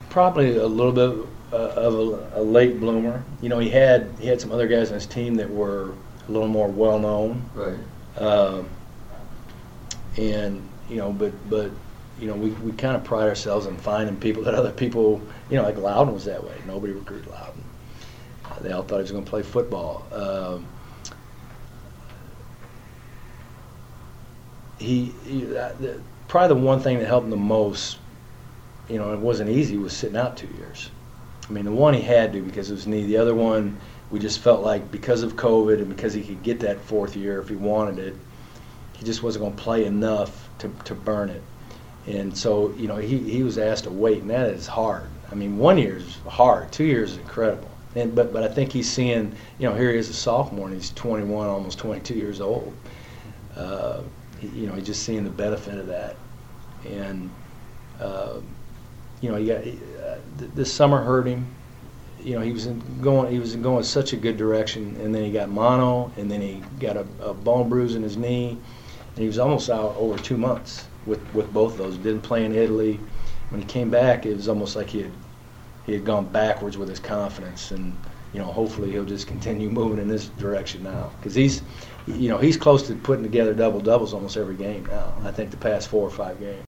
probably a little bit of a late bloomer. You know, he had some other guys on his team that were a little more well known. Right. And you know, but you know, we kind of pride ourselves in finding people that other people, you know, like Loudon was that way. Nobody recruited Loudon. They all thought he was going to play football. Probably the one thing that helped him the most, you know, it wasn't easy, was sitting out 2 years. I mean, the one he had to because of his knee. The other one, we just felt like because of COVID and because he could get that fourth year if he wanted it, he just wasn't going to play enough to burn it. And so, you know, he was asked to wait, and that is hard. I mean, 1 year is hard. 2 years is incredible. But I think he's seeing, you know, here he is a sophomore, and he's 21, almost 22 years old. You know, he's just seeing the benefit of that. And, you know, this summer hurt him. You know, he was going such a good direction, and then he got mono, and then he got a bone bruise in his knee, and he was almost out over 2 months with both of those. Didn't play in Italy. When he came back, it was almost like he had gone backwards with his confidence, and you know, hopefully he'll just continue moving in this direction now, because he's close to putting together double doubles almost every game now. I think the past 4 or 5 games.